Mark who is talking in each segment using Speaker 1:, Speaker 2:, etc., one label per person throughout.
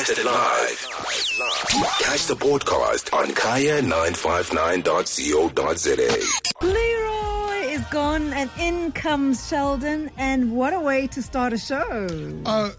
Speaker 1: Broadcasted live. Catch the podcast on kaya959.co.za.
Speaker 2: Leroy is gone and in comes Sheldon, and what a way to start a show.
Speaker 3: To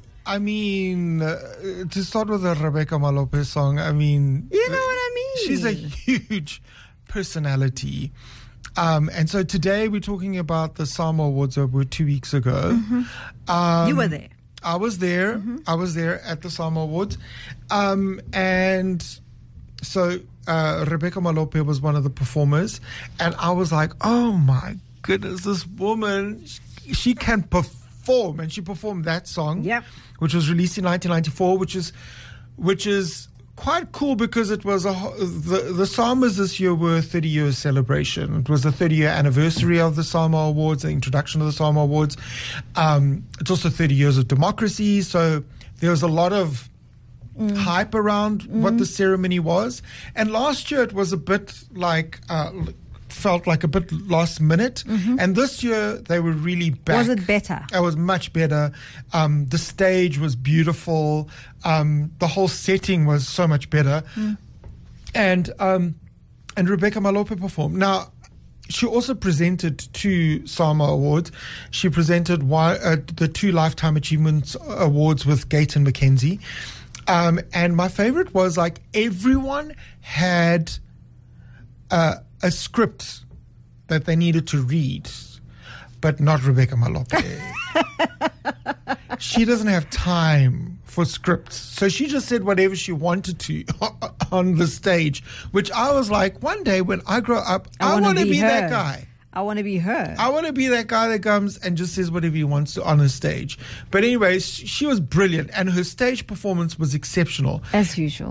Speaker 3: start with the Rebecca Malope song,
Speaker 2: You know what I mean?
Speaker 3: She's a huge personality. And so today we're talking about the Sama Awards that were 2 weeks ago.
Speaker 2: You were there.
Speaker 3: I was there. I was there at the Sama Awards. And so Rebecca Malope was one of the performers. And I was like, oh my goodness, this woman, she can perform. And she performed that song, which was released in 1994, which is quite cool because it was the Samas this year were a 30-year celebration. It was the 30-year anniversary of the Sama Awards, the introduction of the Sama Awards. It's also 30 years of democracy, so there was a lot of hype around what the ceremony was. And last year it was a bit like felt like a bit last minute, and this year they were really back.
Speaker 2: Was it better?
Speaker 3: It was much better. The stage was beautiful. The whole setting was so much better, and Rebecca Malope performed. Now, she also presented 2 Sama Awards. She presented the 2 Lifetime Achievement Awards with Gayton McKenzie, and my favorite was like everyone had a script that they needed to read, but not Rebecca Malope. She doesn't have time for scripts, so she just said whatever she wanted to on the stage, which I was like, one day when I grow up, I want to be that guy.
Speaker 2: I want to be her.
Speaker 3: I want to be that guy that comes and just says whatever he wants to on a stage. But anyways, she was brilliant, and her stage performance was exceptional.
Speaker 2: As usual.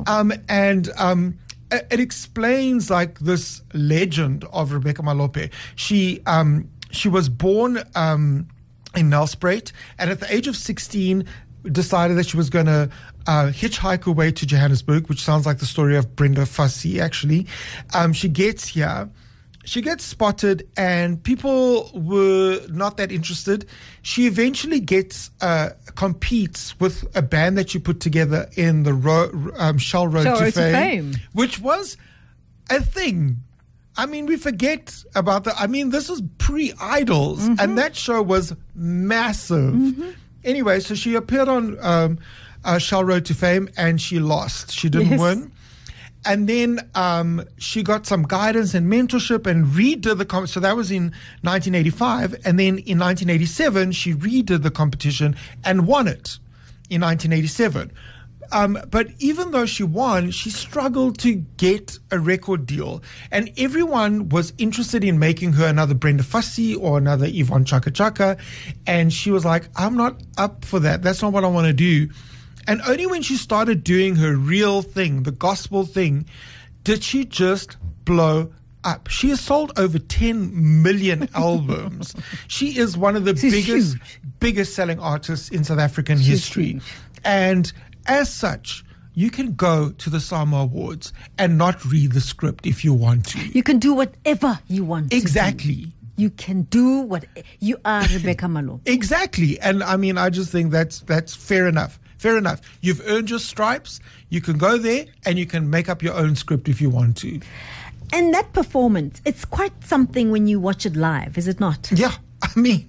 Speaker 3: It explains like this legend of Rebecca Malope. She was born in Nelspruit, and at the age of 16 decided that she was going to hitchhike her way to Johannesburg, which sounds like the story of Brenda Fassie, actually. She gets here. She gets spotted, and people were not that interested. She eventually competes with a band that she put together in the Shell Road to Fame, which was a thing. We forget about that. This was pre-Idols, and that show was massive. Anyway, so she appeared on Shell Road to Fame, and she lost. She didn't win. And then she got some guidance and mentorship and redid the competition. So that was in 1985. And then in 1987, she redid the competition and won it in 1987. But even though she won, she struggled to get a record deal. And everyone was interested in making her another Brenda Fassie or another Yvonne Chaka Chaka. And she was like, I'm not up for that. That's not what I want to do. And only when she started doing her real thing, the gospel thing, did she just blow up. She has sold over 10 million albums. She is one of the biggest selling artists in South African history.
Speaker 2: Huge.
Speaker 3: And as such, you can go to the Sama Awards and not read the script if you want to.
Speaker 2: You can do whatever you want to.
Speaker 3: Exactly.
Speaker 2: You can do what you are, Rebecca Malope.
Speaker 3: Exactly. And I just think that's fair enough. Fair enough. You've earned your stripes. You can go there and you can make up your own script if you want to.
Speaker 2: And that performance, it's quite something when you watch it live, is it not?
Speaker 3: Yeah. The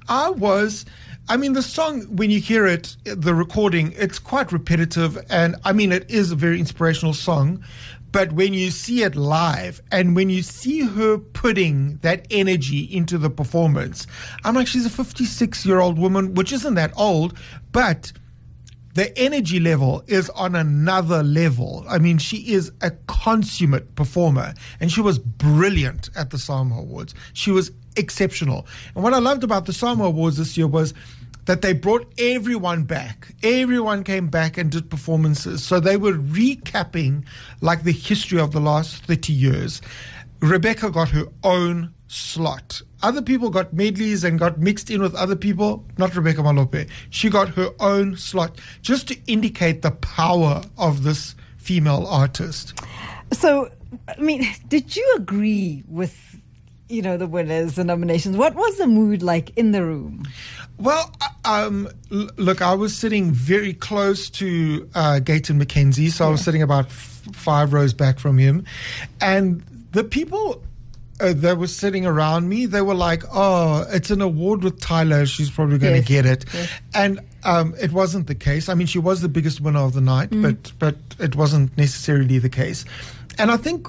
Speaker 3: song, when you hear it, the recording, it's quite repetitive. And it is a very inspirational song. But when you see it live and when you see her putting that energy into the performance, I'm like, she's a 56-year-old woman, which isn't that old, but the energy level is on another level. She is a consummate performer, and she was brilliant at the Sama Awards. She was exceptional. And what I loved about the Sama Awards this year was that they brought everyone back. Everyone came back and did performances. So they were recapping like the history of the last 30 years. Rebecca got her own slot. Other people got medleys and got mixed in with other people. Not Rebecca Malope. She got her own slot just to indicate the power of this female artist.
Speaker 2: So, did you agree with, the winners, the nominations? What was the mood like in the room?
Speaker 3: Well, look, I was sitting very close to Gayton McKenzie, so I was sitting about 5 rows back from him. And the people that were sitting around me, they were like, oh, it's an award with Tyla. She's probably going to get it. Yes. And it wasn't the case. I mean, she was the biggest winner of the night, but it wasn't necessarily the case. And I think,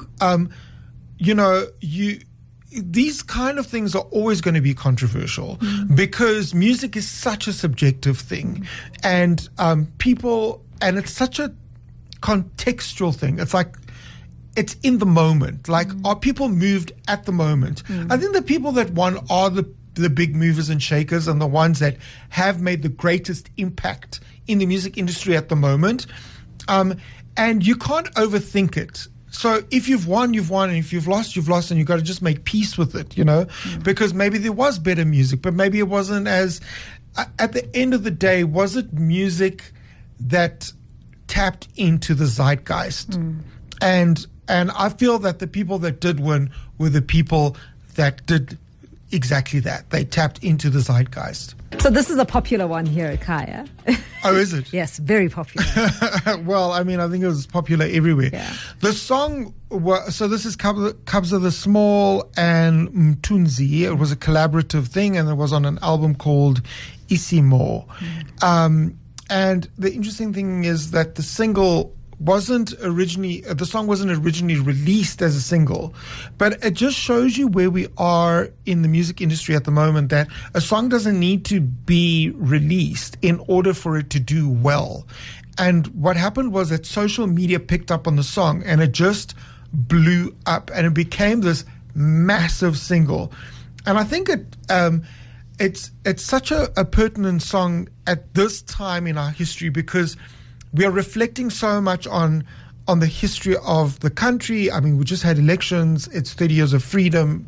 Speaker 3: these kind of things are always going to be controversial because music is such a subjective thing, and and it's such a contextual thing. It's like, it's in the moment. Like, are people moved at the moment? I think the people that won are the big movers and shakers, and the ones that have made the greatest impact in the music industry at the moment. And you can't overthink it. So if you've won, you've won, and if you've lost, you've lost, and you've got to just make peace with it, because maybe there was better music, but maybe it wasn't as, at the end of the day, was it music that tapped into the zeitgeist? And I feel that the people that did win were the people that did exactly that. They tapped into the zeitgeist.
Speaker 2: So this is a popular one here at Kaya.
Speaker 3: Oh, is it?
Speaker 2: Yes, very popular.
Speaker 3: Well, I mean, I think it was popular everywhere.
Speaker 2: Yeah.
Speaker 3: The song, so this is Kabza the Small and Mtunzi. It was a collaborative thing, and it was on an album called Isimo. And the interesting thing is that the song wasn't originally released as a single, but it just shows you where we are in the music industry at the moment, that a song doesn't need to be released in order for it to do well. And what happened was that social media picked up on the song, and it just blew up, and it became this massive single. And I think it's such a pertinent song at this time in our history, because we are reflecting so much on the history of the country. I mean, we just had elections. It's 30 years of freedom.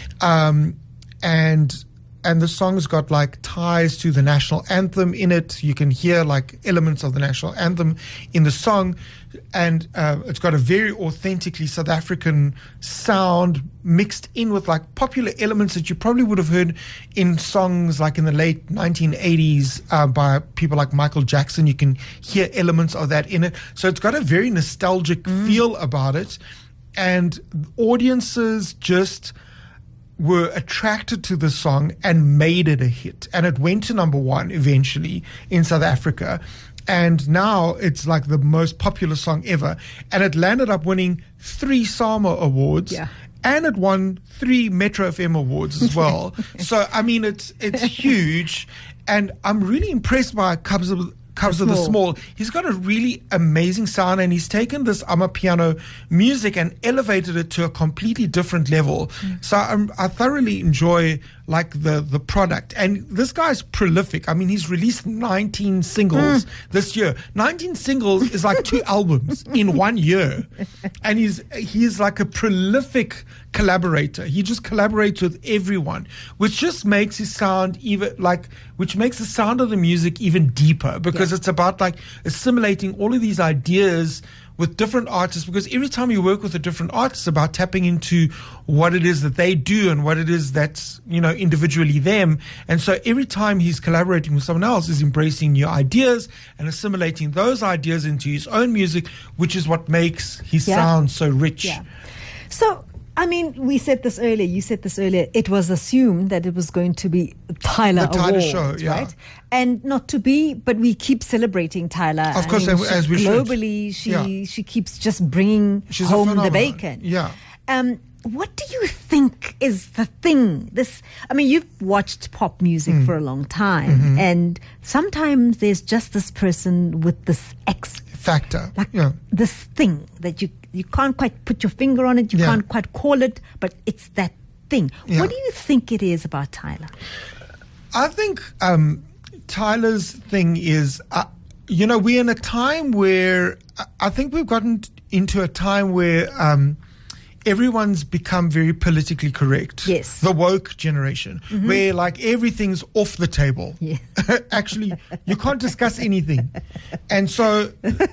Speaker 3: And the song's got like ties to the national anthem in it. You can hear like elements of the national anthem in the song. And it's got a very authentically South African sound mixed in with like popular elements that you probably would have heard in songs like in the late 1980s by people like Michael Jackson. You can hear elements of that in it. So it's got a very nostalgic feel about it. And audiences just were attracted to the song and made it a hit. And it went to number 1 eventually in South Africa. And now it's like the most popular song ever. And it landed up winning 3 SAMA awards. Yeah. And it won 3 Metro FM awards as well. So, I mean, it's huge. And I'm really impressed by Kabza the Small. He's got a really amazing sound, and he's taken this amapiano music and elevated it to a completely different level. So I thoroughly enjoy like the product. And this guy's prolific. I mean, he's released 19 singles this year. 19 singles is like 2 albums in 1 year. And he's like a prolific collaborator. He just collaborates with everyone, which just makes his sound which makes the sound of the music even deeper, because it's about like assimilating all of these ideas with different artists, because every time you work with a different artist, it's about tapping into what it is that they do and what it is that's, individually them. And so every time he's collaborating with someone else, is embracing new ideas and assimilating those ideas into his own music, which is what makes his sound so rich. Yeah.
Speaker 2: So, I mean, we said this earlier, you said this earlier, it was assumed that it was going to be Tyla
Speaker 3: Award, show,
Speaker 2: right? And not to be, but we keep celebrating Tyla.
Speaker 3: Of course, as we
Speaker 2: globally,
Speaker 3: should.
Speaker 2: She keeps just bringing home the bacon.
Speaker 3: Yeah.
Speaker 2: What do you think is the thing? You've watched pop music for a long time, and sometimes there's just this person with this X
Speaker 3: factor,
Speaker 2: this thing that you can't quite put your finger on it, you can't quite call it, but it's that thing. What do you think it is about Tyla?
Speaker 3: I think Tyla's thing is, we're in a time where I think we've gotten into a time where everyone's become very politically correct.
Speaker 2: Yes.
Speaker 3: The woke generation, where like everything's off the table.
Speaker 2: Yeah.
Speaker 3: Actually, you can't discuss anything. And so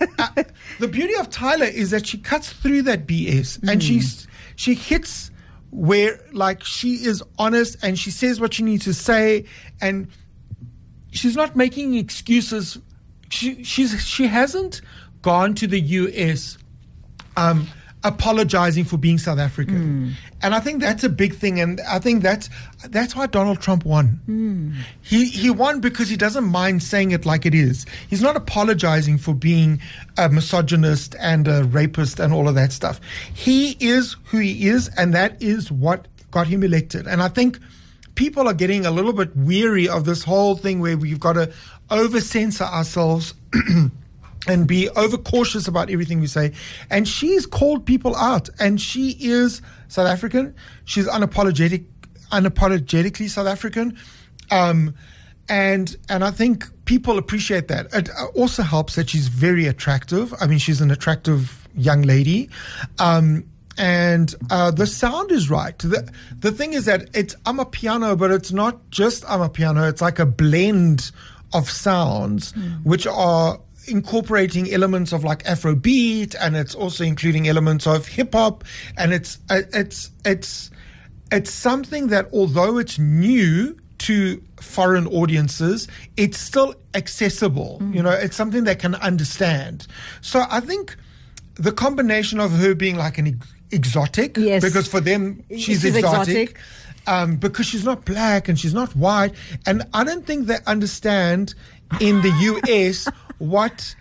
Speaker 3: the beauty of Tyla is that she cuts through that BS and she hits where like she is honest and she says what she needs to say, and she's not making excuses. She hasn't gone to the US apologizing for being South African. And I think that's a big thing, and I think that's why Donald Trump won. He won because he doesn't mind saying it like it is. He's not apologizing for being a misogynist and a rapist and all of that stuff. He is who he is, and that is what got him elected. And I think people are getting a little bit weary of this whole thing where we've got to over-censor ourselves and be overcautious about everything we say. And she's called people out, and she is South African. She's unapologetically South African. And I think people appreciate that. It also helps that she's very attractive. I mean, she's an attractive young lady. And the sound is right. The thing is that it's Amapiano, but it's not just Amapiano. It's like a blend of sounds which are incorporating elements of like Afrobeat, and it's also including elements of hip hop, and it's something that, although it's new to foreign audiences, it's still accessible. You know, it's something they can understand. So I think the combination of her being like an exotic, because for them she's exotic. Because she's not black and she's not white, and I don't think they understand in the US what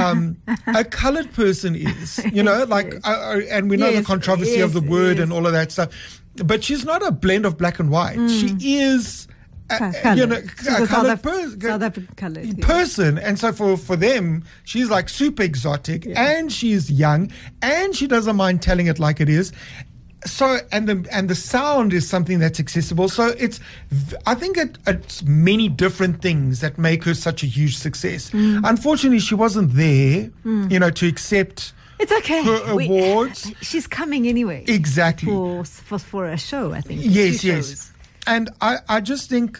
Speaker 3: a colored person is, you know, like, and we know the controversy of the word and all of that stuff, but she's not a blend of black and white. She is you know, a colored person,
Speaker 2: South African colored
Speaker 3: person. And so for them, she's like super exotic, and she's young, and she doesn't mind telling it like it is. So, and the sound is something that's accessible. So I think it's many different things that make her such a huge success. Unfortunately, she wasn't there, you know, to accept
Speaker 2: It's okay.
Speaker 3: her awards.
Speaker 2: She's coming anyway.
Speaker 3: Exactly.
Speaker 2: For a show, I think.
Speaker 3: Yes. And I just think,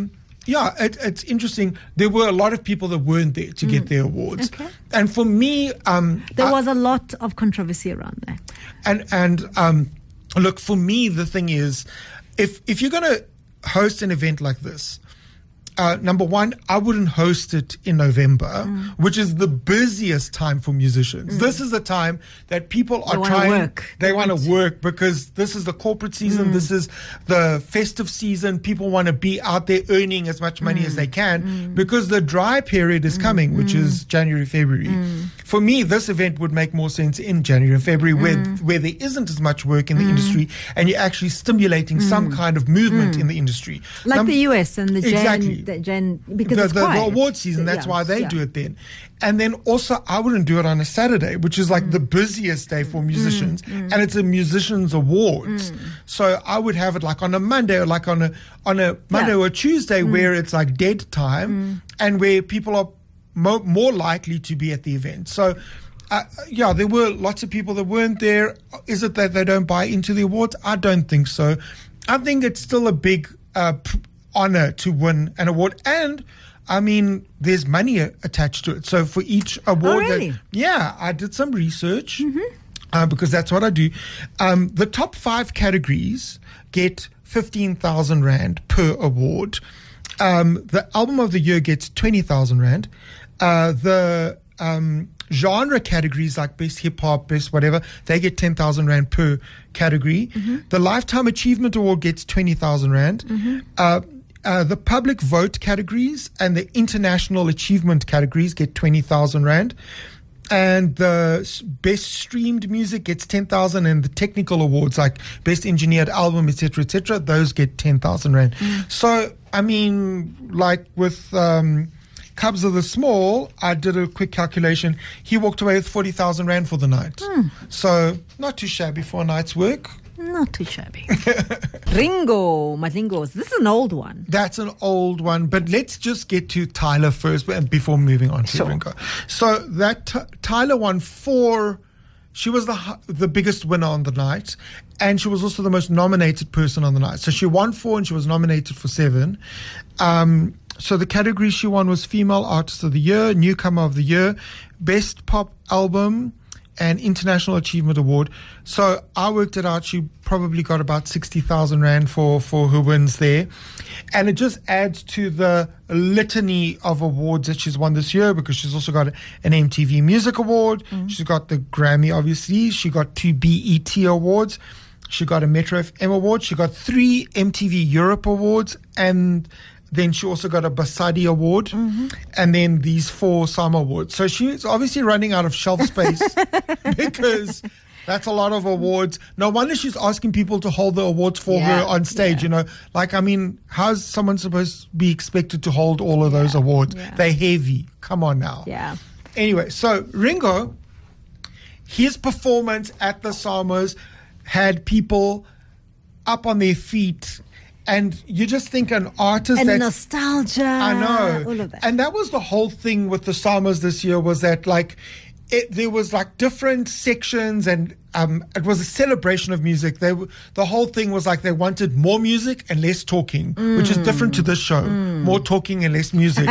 Speaker 3: it's interesting. There were a lot of people that weren't there to get their awards.
Speaker 2: Okay.
Speaker 3: And for me,
Speaker 2: there was a lot of controversy around that.
Speaker 3: And look, for me, the thing is, if you're going to host an event like this, number one, I wouldn't host it in November, which is the busiest time for musicians. This is the time that people are they want to work, because this is the corporate season. This is the festive season. People want to be out there earning as much money as they can, because the dry period is coming, which is January, February. For me, this event would make more sense in January and February, where there isn't as much work in the industry, and you're actually stimulating some kind of movement in the industry.
Speaker 2: Like the US and the because it's
Speaker 3: the award season, that's why they do it then. And then also, I wouldn't do it on a Saturday, which is like the busiest day for musicians, and it's a musicians awards. So I would have it like on a Monday, or like on a Monday or a Tuesday, where it's like dead time, and where people are more likely to be at the event. So there were lots of people that weren't there. Is it that they don't buy into the awards? I don't think so. I think it's still a big honor to win an award, and I mean, there's money attached to it. So for each award, I did some research because that's what I do. The top 5 categories get 15,000 Rand per award. The album of the year gets 20,000 Rand. The genre categories like best hip hop, best whatever, they get 10,000 Rand per category. The Lifetime Achievement Award gets 20,000 Rand. The public vote categories and the international achievement categories get 20,000 Rand. And the best streamed music gets 10,000, and the technical awards like best engineered album, etc., those get 10,000 Rand. So, I mean, like with Cubs of the Small, I did a quick calculation. He walked away with 40,000 Rand for the night. So, not too shabby for a night's work.
Speaker 2: Not too shabby. Ringo Madlingos. This is an old one.
Speaker 3: That's an old one, but let's just get to Tyler first before moving on to Ringo. So that Tyler won 4. She was the biggest winner on the night, and she was also the most nominated person on the night. So she won 4 and she was nominated for 7. So the category she won was Female Artist of the Year, Newcomer of the Year, Best Pop Album, an International Achievement Award. So I worked it out. She probably got about 60,000 Rand for her wins there. And it just adds to the litany of awards that she's won this year, because she's also got an MTV Music Award. She's got the Grammy, obviously. She got 2 BET Awards. She got a Metro FM Award. She got 3 MTV Europe Awards. And then she also got a Basadi Award, and then these 4 SAMA Awards. So she's obviously running out of shelf space because that's a lot of awards. No wonder she's asking people to hold the awards for her on stage. You know, like, I mean, how's someone supposed to be expected to hold all of those awards? They're heavy. Come on now.
Speaker 2: Yeah.
Speaker 3: Anyway, so Ringo, his performance at the SAMAs had people up on their feet. And you just think an artist
Speaker 2: and
Speaker 3: that's...
Speaker 2: nostalgia.
Speaker 3: I know.
Speaker 2: All of that.
Speaker 3: And that was the whole thing with the SAMAs this year, was that, like, there was, like, different sections, and it was a celebration of music. The whole thing was, like, they wanted more music and less talking, which is different to this show. More talking and less music.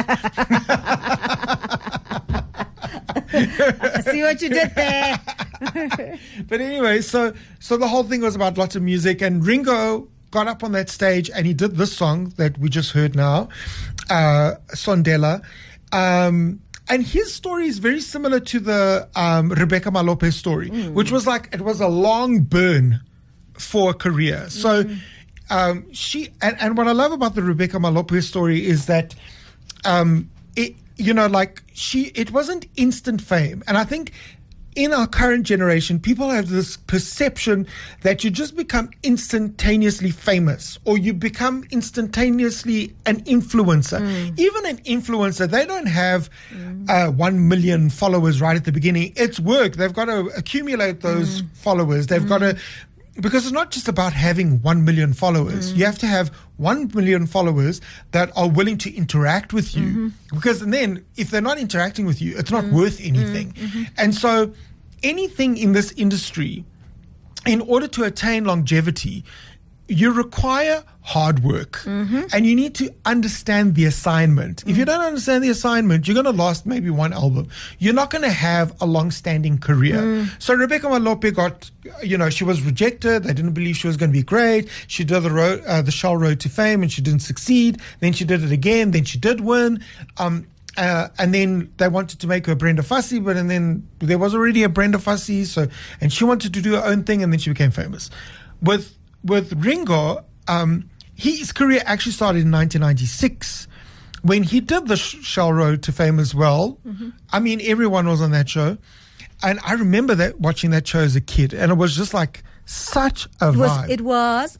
Speaker 2: I see what you did there.
Speaker 3: But anyway, so the whole thing was about lots of music, and Ringo got up on that stage and he did this song that we just heard now, Sondela. And his story is very similar to the Rebecca Malope story, which was like, it was a long burn for a career. So she, and what I love about the Rebecca Malope story is that, it wasn't instant fame. And I think in our current generation, people have this perception that you just become instantaneously famous, or you become instantaneously an influencer. Even an influencer, they don't have 1 million followers right at the beginning. It's work. They've got to accumulate those followers. They've got to, because it's not just about having 1 million followers. You have to have 1 million followers that are willing to interact with you. Because then, if they're not interacting with you, it's not worth anything. And so, anything in this industry, in order to attain longevity, you require hard work, and you need to understand the assignment. If you don't understand the assignment, you're going to last maybe 1 album. You're not going to have a long-standing career. So Rebecca Malope got, she was rejected. They didn't believe she was going to be great. She did the Shell Road to Fame, and she didn't succeed. Then she did it again. Then she did win. And then they wanted to make her Brenda Fassie, and then there was already a Brenda Fassie, and she wanted to do her own thing, and then she became famous. With Ringo, his career actually started in 1996 when he did the Shell Road to Fame as well. I mean, everyone was on that show. And I remember watching that show as a kid, and it was just like such a vibe.
Speaker 2: It was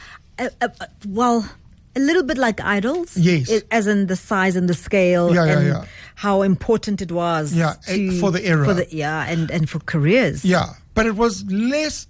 Speaker 2: a little bit like Idols.
Speaker 3: Yes.
Speaker 2: As in the size and the scale and how important it was.
Speaker 3: For the era.
Speaker 2: And for careers.
Speaker 3: Yeah. But it was less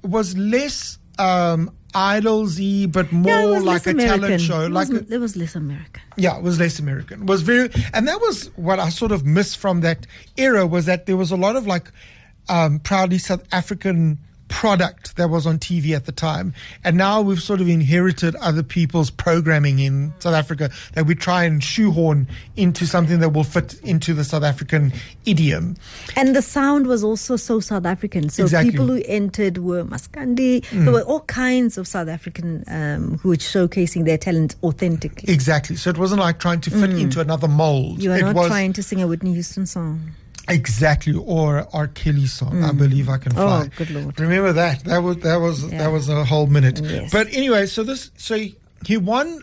Speaker 3: Idol-y, but more like a talent show.
Speaker 2: It was less American.
Speaker 3: Yeah, it was less American. It was and that was what I sort of missed from that era, was that there was a lot of proudly South African product that was on TV at the time, and now we've sort of inherited other people's programming in South Africa that we try and shoehorn into something that will fit into the South African idiom.
Speaker 2: And the sound was also so South African. So people who entered were Maskandi. There were all kinds of South African who were showcasing their talent authentically.
Speaker 3: Exactly. So it wasn't like trying to fit into another mold.
Speaker 2: You are not trying to sing a Whitney Houston song.
Speaker 3: Exactly, or R. Kelly song, I Believe I Can Fly.
Speaker 2: Oh, good Lord.
Speaker 3: Remember that? That was a whole minute.
Speaker 2: Yes.
Speaker 3: But anyway, so he won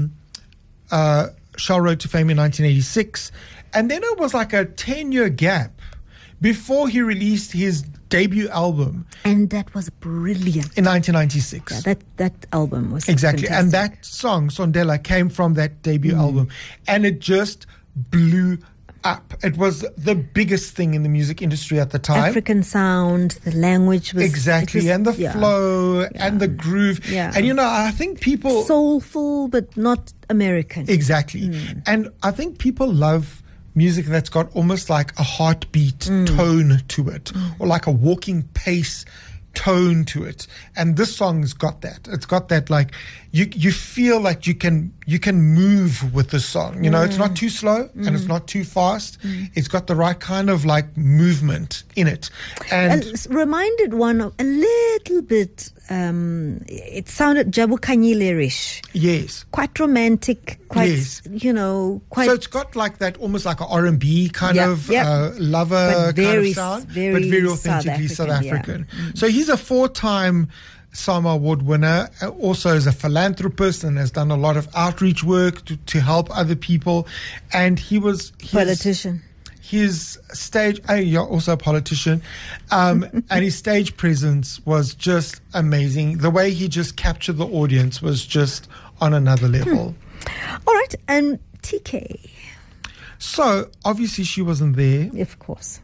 Speaker 3: Shell Road to Fame in 1986, and then it was like a 10-year gap before he released his debut album.
Speaker 2: And that was brilliant.
Speaker 3: In 1996.
Speaker 2: Yeah, that album was
Speaker 3: exactly.
Speaker 2: fantastic.
Speaker 3: And that song, Sondela, came from that debut album, and it just blew up. It was the biggest thing in the music industry at the time.
Speaker 2: African sound, the language was...
Speaker 3: Exactly, and the flow and the groove.
Speaker 2: Yeah.
Speaker 3: And, I think people...
Speaker 2: Soulful, but not American.
Speaker 3: Exactly. And I think people love music that's got almost like a heartbeat tone to it, or like a walking pace tone to it, and this song's got that. It's got that, like, you feel like you can move with the song. You know, it's not too slow and it's not too fast. It's got the right kind of like movement in it, and
Speaker 2: It reminded one of a little bit. It sounded Jabukanyile-ish.
Speaker 3: yes.
Speaker 2: Quite romantic, quite,
Speaker 3: Yes.
Speaker 2: quite.
Speaker 3: So it's got like that, almost like an R&B kind of lover
Speaker 2: But
Speaker 3: kind
Speaker 2: very
Speaker 3: of sound,
Speaker 2: very
Speaker 3: but very
Speaker 2: South
Speaker 3: authentically South
Speaker 2: African,
Speaker 3: African. So he's a 4-time SAMA Award winner, also is a philanthropist and has done a lot of outreach work to help other people. And his
Speaker 2: politician.
Speaker 3: His stage, also a politician, and his stage presence was just amazing. The way he just captured the audience was just on another level.
Speaker 2: All right, and TK,
Speaker 3: So obviously she wasn't there.
Speaker 2: of course.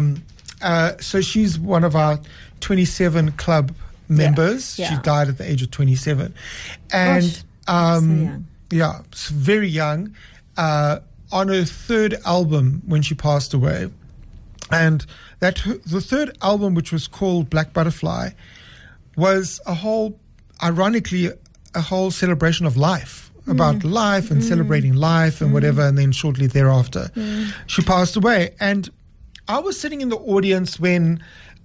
Speaker 3: So she's one of our 27 club members.
Speaker 2: Yeah.
Speaker 3: She died at the age of 27, and
Speaker 2: Gosh, so young.
Speaker 3: yeah, very young. On her third album when she passed away, and the third album, which was called Black Butterfly, was ironically a whole celebration of life, about life and celebrating life and whatever. And then shortly thereafter, she passed away. And I was sitting in the audience when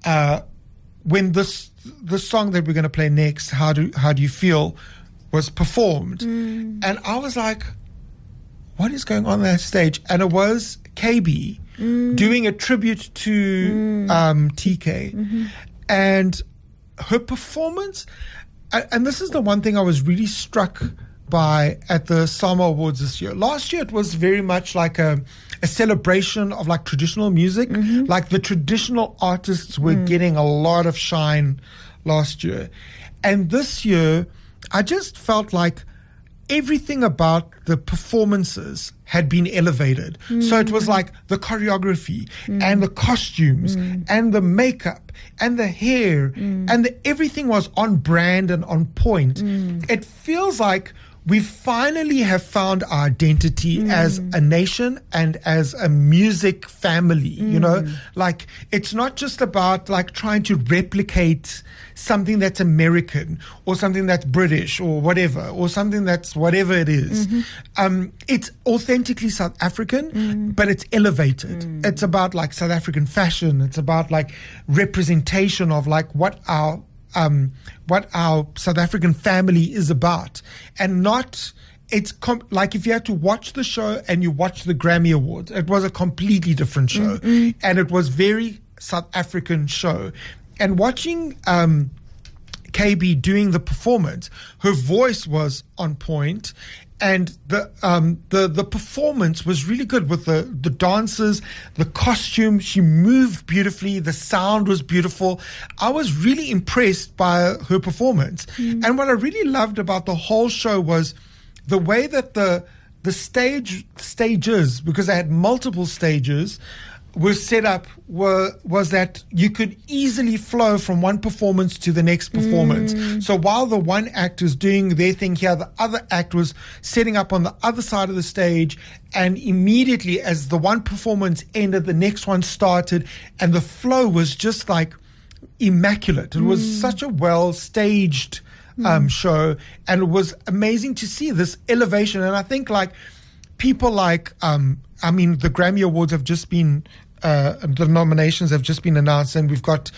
Speaker 3: the song that we're going to play next, How Do You Feel, was performed, and I was like, what is going on that stage? And it was KB doing a tribute to TK. And her performance, and this is the one thing I was really struck by at the SAMA Awards this year. Last year it was very much like a celebration of like traditional music. Like the traditional artists were getting a lot of shine last year. And this year I just felt like everything about the performances had been elevated. So it was like the choreography and the costumes and the makeup and the hair and everything was on brand and on point. It feels like we finally have found our identity as a nation and as a music family, you know, like it's not just about like trying to replicate something that's American or something that's British or whatever, or something that's whatever it is. It's authentically South African, but it's elevated. It's about like South African fashion. It's about like representation of like what our South African family is about, and not like if you had to watch the show and you watch the Grammy Awards, it was a completely different show, and it was very South African show. And watching KB doing the performance, her voice was on point. And the performance was really good with the dances, the costume. She moved beautifully. The sound was beautiful. I was really impressed by her performance. And what I really loved about the whole show was the way that the stages, because I had multiple stages, were set up was that you could easily flow from one performance to the next performance. So while the one act is doing their thing here, the other act was setting up on the other side of the stage, and immediately as the one performance ended, the next one started, and the flow was just like immaculate. It was such a well staged show, and it was amazing to see this elevation. And I think like people like the Grammy Awards have just been the nominations have just been announced, and we've got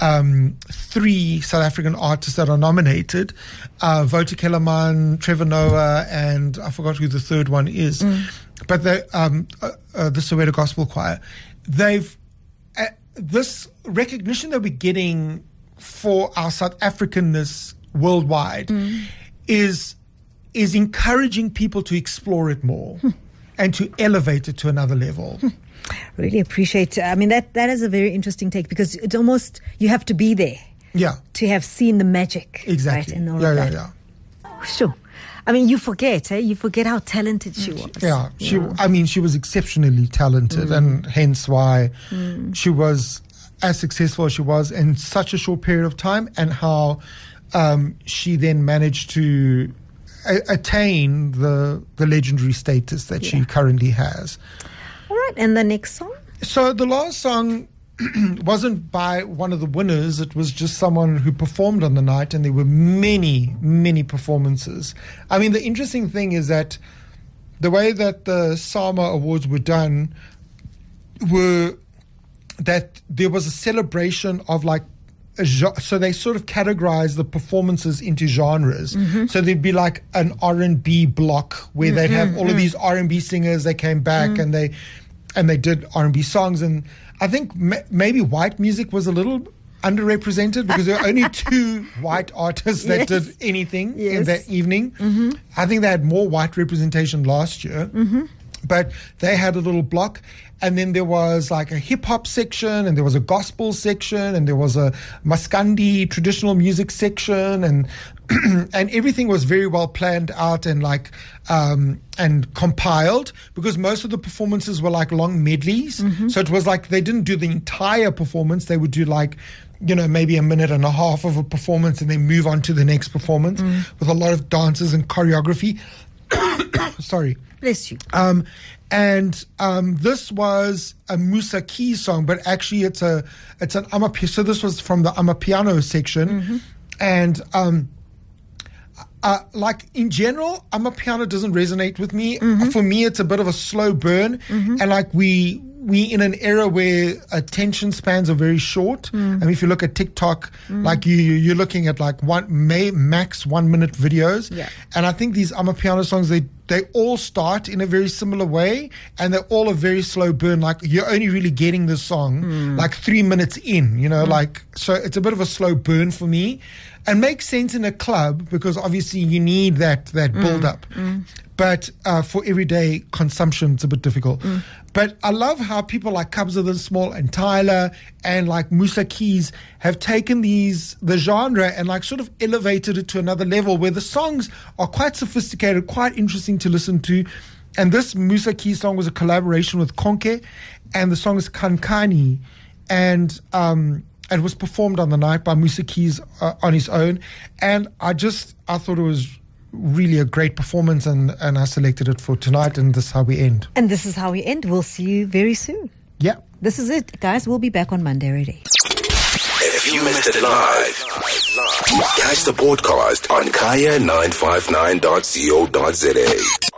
Speaker 3: 3 South African artists that are nominated: Vota Kellerman, Trevor Noah, and I forgot who the third one is. But the Soweto Gospel Choir. They've this recognition that we're getting for our South Africanness worldwide is encouraging people to explore it more and to elevate it to another level.
Speaker 2: Really appreciate. I mean, that is a very interesting take, because it's almost, you have to be there.
Speaker 3: Yeah.
Speaker 2: To have seen the magic.
Speaker 3: Exactly.
Speaker 2: Right, and all of that. Sure. I mean, you forget how talented she was.
Speaker 3: Yeah. She was exceptionally talented, and hence why she was as successful as she was in such a short period of time, and how she then managed to attain the legendary status that she currently has.
Speaker 2: All right, and the next song?
Speaker 3: So the last song wasn't by one of the winners. It was just someone who performed on the night, and there were many, many performances. I mean, the interesting thing is that the way that the SAMA Awards were done were that there was a celebration of like so they sort of categorized the performances into genres. So there'd be like an R&B block where they'd have all of these R&B singers. They came back and they did R&B songs. And I think maybe white music was a little underrepresented because there were only 2 white artists that did anything in that evening. I think they had more white representation last year. But they had a little block, and then there was like a hip hop section, and there was a gospel section, and there was a Maskandi traditional music section, and and everything was very well planned out and like and compiled, because most of the performances were like long medleys. So it was like they didn't do the entire performance; they would do like, you know, maybe a minute and a half of a performance, and then move on to the next performance with a lot of dances and choreography. Sorry.
Speaker 2: Bless you.
Speaker 3: This was a Musa Keys song, but actually it's an Amapiano. So this was from the Amapiano section. And like in general, Amapiano doesn't resonate with me. For me, it's a bit of a slow burn. And like we in an era where attention spans are very short. I mean, if you look at TikTok, like you're looking at like max 1 minute videos. And I think these Amapiano songs, they all start in a very similar way, and they're all a very slow burn. Like you're only really getting the song like 3 minutes in, you know, like, so it's a bit of a slow burn for me, and makes sense in a club because obviously you need that build up. But for everyday consumption, it's a bit difficult. But I love how people like Kabza the Small and Tyler and like Musa Keys have taken the genre and like sort of elevated it to another level where the songs are quite sophisticated, quite interesting to listen to. And this Musa Keys song was a collaboration with Konke, and the song is Kankani. And it was performed on the night by Musa Keys on his own. And I thought it was really a great performance, and I selected it for tonight, and this is how we end.
Speaker 2: And this is how we end. We'll see you very soon.
Speaker 3: Yeah.
Speaker 2: This is it. Guys, we'll be back on Monday at 8.
Speaker 1: If you missed it live, catch the podcast on kaya959.co.za.